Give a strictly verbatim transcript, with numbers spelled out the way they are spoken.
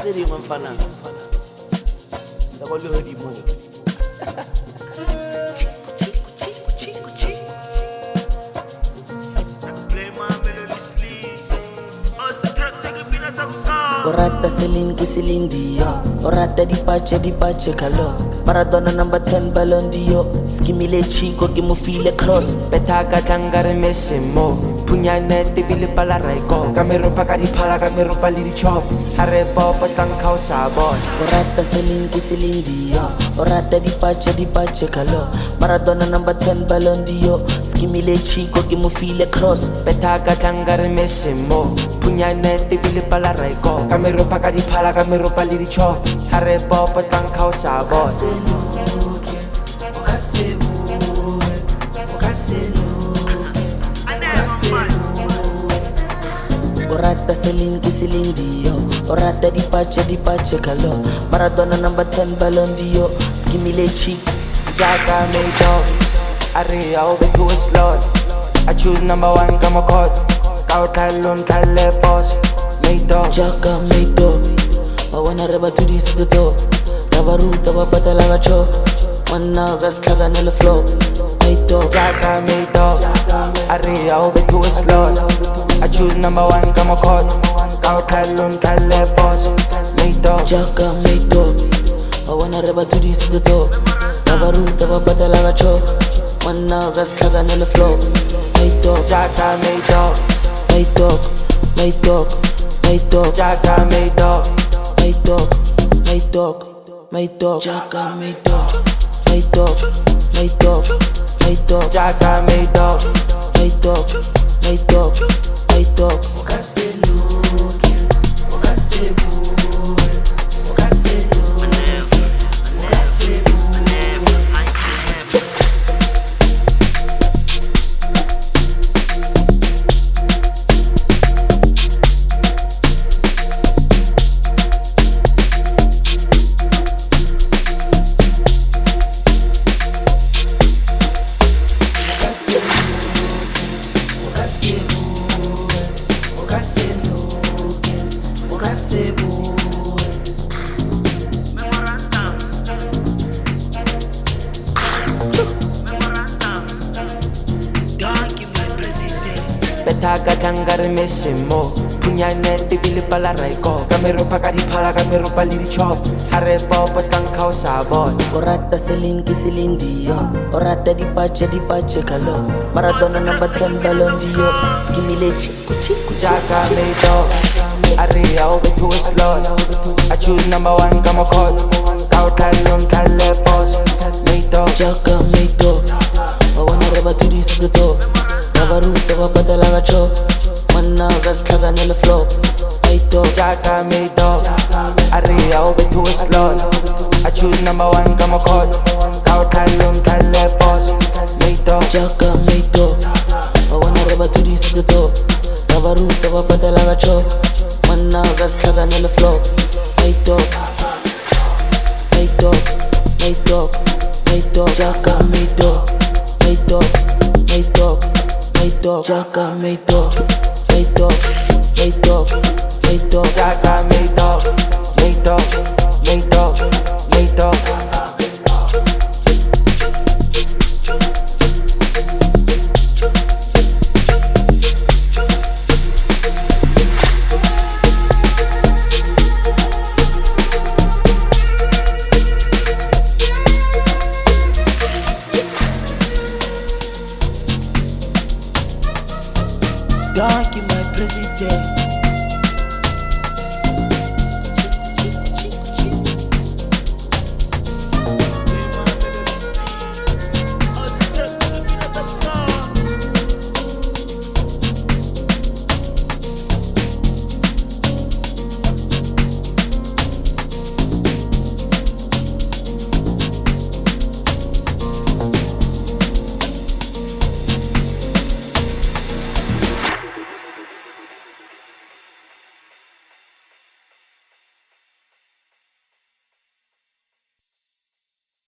tse dingwe mfana tsa kwa lehodimong. O rata Celine ke Celine Dion, o rata dipache dipache kalo. Maradona number ten Ballon d'Or, skimile chico ke mo file cross. Beta ka tlanga re Messi mo, punyane tebile pala raiko. Ka meropa ka diphala ka meropa le dichop, ha re popa tlang khao sa boy. O rata Celine ke Celine Dion, o rata dipache dipache kalo. Maradona number ten Ballon d'Or, skimile chico ke mo file cross. Beta ka tlanga re Messi mo, punyane tebile pala raiko. Ka meropa ka diphala ka meropa le dichop, ha re popa tlang khao sa boy. O rata Celine ke Celine Dion, o rata dipache dipache kalo. Maradona number ten Ballon d'Or, skimile chic Jaka made dog. Ari au be to slot, I choose number one come a cut. Kau talon tale boss made dog. Jaka made dog, I wanna reba to this the door. Rabaru taba patala gacho, manna gas thaga nel flow. Made dog, Jaka made dog. Ari au be to slot, I choose number one come a cut. Kau talon tale boss made dog. Jaka made dog, I wanna reba to this the door. Rabaru taba patala gacho, manna gas thaga nel flow. Made dog, Jaka made dog. Made dog, made dog, made dog, Jaka made dog. Made dog, made dog, made dog, Jaka made dog. Made dog, made dog, made dog, Jaka made dog. Made dog, made dog, made dog. Beta ka tlanga re Messi mo, punyane tebile pala raiko. Ka meropa ka diphala ka meropa le dichop, ha re popa tlang khao sa boy. O rata Celine ke Celine Dion, o rata dipache dipache kalo. Maradona number ten Ballon d'Or, skimile chico chico Jaka made dog. Ari au be to slot, I choose number one come a cut. Kau talon tale boss made dog. Jaka made dog, I wanna reba to this the door. Rabaru taba patala gacho, manna gas thaga nel flow. Made dog, Jaka made dog. Ari au be to slot, I choose number one come a cut. Kau talon tale boss made dog. Jaka made dog, I wanna reba to this the door. Rabaru taba patala gacho, manna gas thaga nel flow. Made dog, made dog, made dog, made dog, Jaka made dog. Made dog, made dog, made dog, Jaka made dog. Made dog, made dog, made dog, Jaka made dog. Made dog, made dog, made dog. Donkey my president.